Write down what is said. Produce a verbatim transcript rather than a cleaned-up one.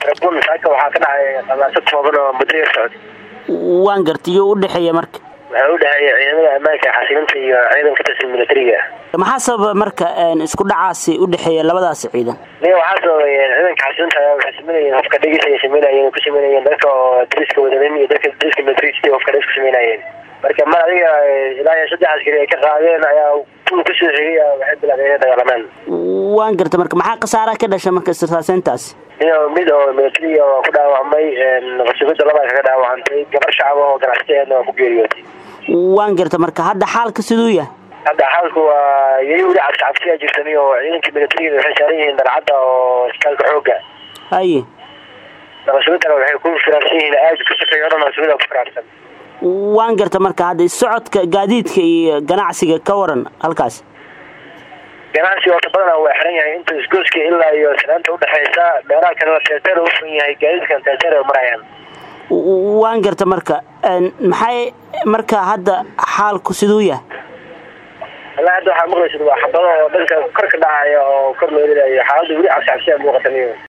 Rabon saaka waxaa ka dhacay qabaasad toban oo muddo socod waan gartiyo u dhaxeeya marka waxa u dhaxeeya ciidamada ammaanka xasilinta iyo ciidanka tirsan militariga maxaa sabab marka isku dhacaasi u dhaxeeya labadaas ciidan nee waxaa sababay ciidanka xasilinta waxay sameeyeen hafka dhigay sameeyeen ku sameeyeen dadka diriska wadadeen iyo dadka diriska militariga hafka dhigay sameeyeen marka ma adiga ilaa saddex askari ay ka qaadeen ayaa ku ku soo xigay waxay bilaabeen dagaalamaan waan garta marka maxaa qasaara ka dhashay marka sirtaaseentaas iyo mid oo militariga oo ku dhaawacmay nabadgelyada laba ka dhaawacantay gabar shacab oo ganacsatada oo ku geeriyootay waan garta marka hadda xaalka sidoo yahay hadda xaalku waa yiri wada cabsi jirtay oo ciidanka militariga waxay saarayeen dalcada oo iskaalka xooga haye nabadgelyada waxay ku firaashiin aad ku shaqeeyaan nabadgelyada ku firaashan waan garta marka hadda socodka gaadiidka iyo ganacsiga ka waran halkaas ganacsiga oo badan waa xiran yahay inta isgooska ilaa iyo salaanta u dhaxaysa dheeraha kale waa teetar u furan yahay gaadiidkan teetar marayaan waan garta marka maxay marka hadda xaalku sidoo yahay la hadda waxa maqlaysid waa xabado oo dhanka kor ka dhacaya oo kor loo leeyahay xaaladdu wali cabsi cabsi muuqata